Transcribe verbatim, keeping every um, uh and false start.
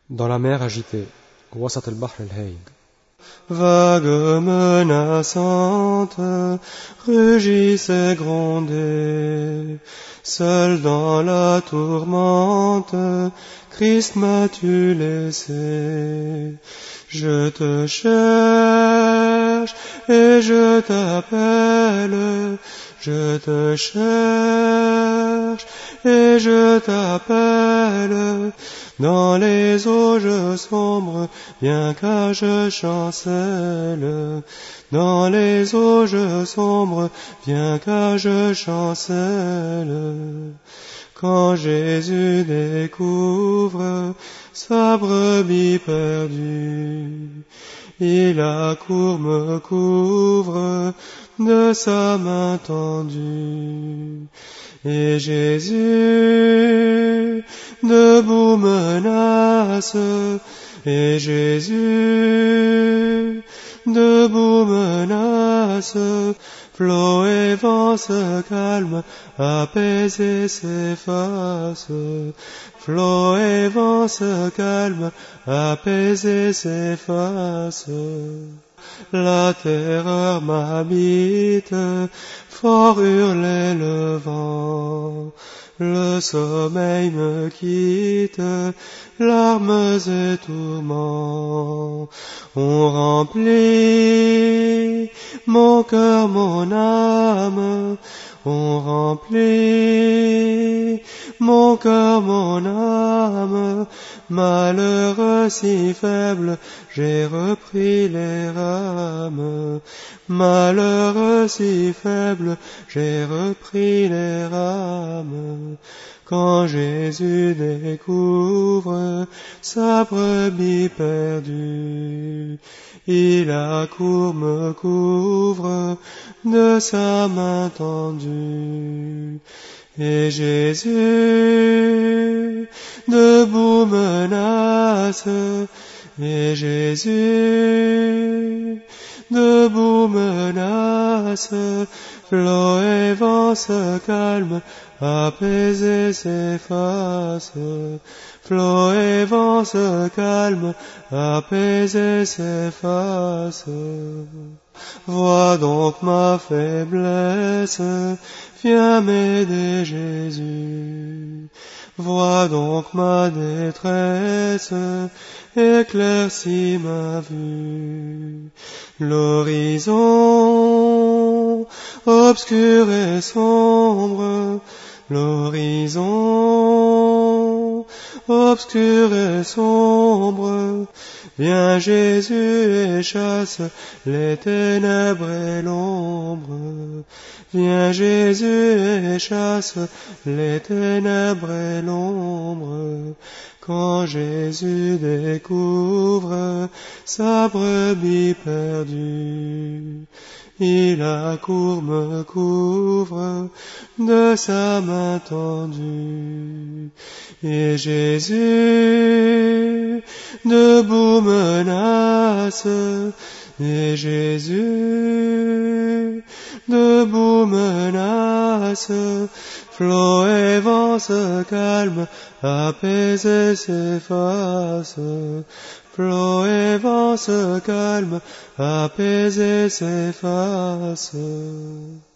Dans la mer agitée, وسط البحر الهايج. Vague menaçante, rugisse et grondait, seul dans la tourmente, Christ m'as-tu laissé. Je te cherche et je t'appelle, je te cherche et je t'appelle. Dans les eaux je sombre, bien qu'à je chancelle. Dans les eaux je sombre, bien qu'à je chancelle. Quand Jésus découvre sa brebis perdue, il accourt me couvre de sa main tendue. Et Jésus debout menace, et Jésus debout menace, flots et vents se calment, apaisés s'effacent. Flots et vents se calment, apaisés s'effacent. La terreur m'habite, fort hurlait le vent. Le sommeil me quitte, larmes et tourments. On remplit mon cœur, mon âme. On remplit mon cœur, mon âme. Malheureux si faible, j'ai repris les rames. Malheureux si faible, j'ai repris les rames. Quand Jésus découvre sa brebis perdue, il accourt me couvre de sa main tendue. Et Jésus debout menace, et Jésus debout menace, flots et vents se calment, apaisés s'effacent. Flots et vents se calment, apaisés s'effacent. Vois donc ma faiblesse, viens m'aider Jésus. Vois donc ma détresse, éclaircis ma vue. L'horizon obscur et sombre, l'horizon obscur et sombre, viens Jésus et chasse les ténèbres et l'ombre. Viens Jésus et chasse les ténèbres et l'ombre. Quand Jésus découvre sa brebis perdue, il accourt me couvre de sa main tendue. Et Jésus debout menace, et Jésus debout menace, flots et vents se calment, apaisés s'effacent. Flots et vents se calment, apaisés s'effacent.